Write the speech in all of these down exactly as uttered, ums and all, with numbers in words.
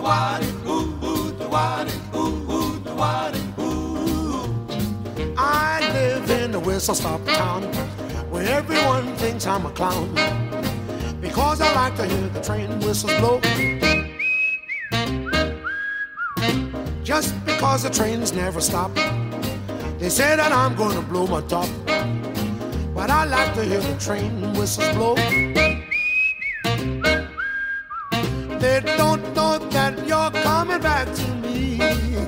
I live in a whistle-stop town where everyone thinks I'm a clown because I like to hear the train whistles blow. Just because the trains never stop, they say that I'm gonna blow my top, but I like to hear the train whistles blow. They don't know that you're coming back to me.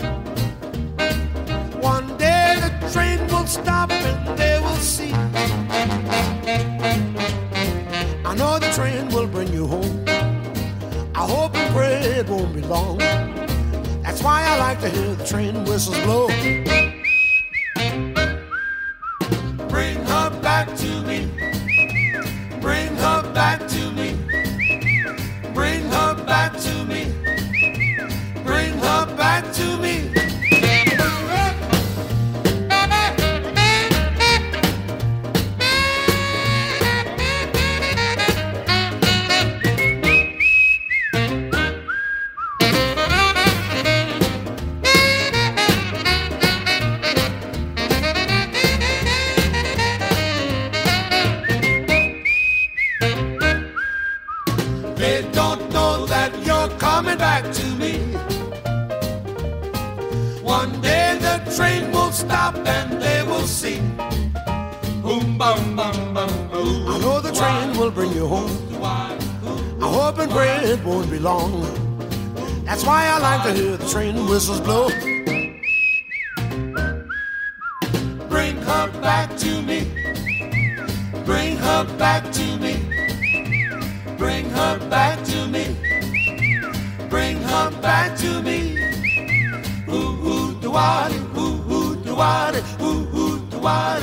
One day the train will stop and they will see. I know the train will bring you home. I hope and pray it won't be long. That's why I like to hear the train whistles blow. Bring her back to me. Bring her back to me. Bring her back to me. Bring her back to me. They don't know that you're coming back to me. One day the train will stop and they will see. Boom, bum, bum, bum, boom. I know the train will bring you home. I hope and pray it won't be long. That's why I like to hear the train whistles blow. Bring her back to me. Bring her back to me. Bring her back to me. Bring her back to me. Ooh, ooh, do-wah-dee, ooh, ooh, do-wah-dee, ooh, ooh, do-wah-dee.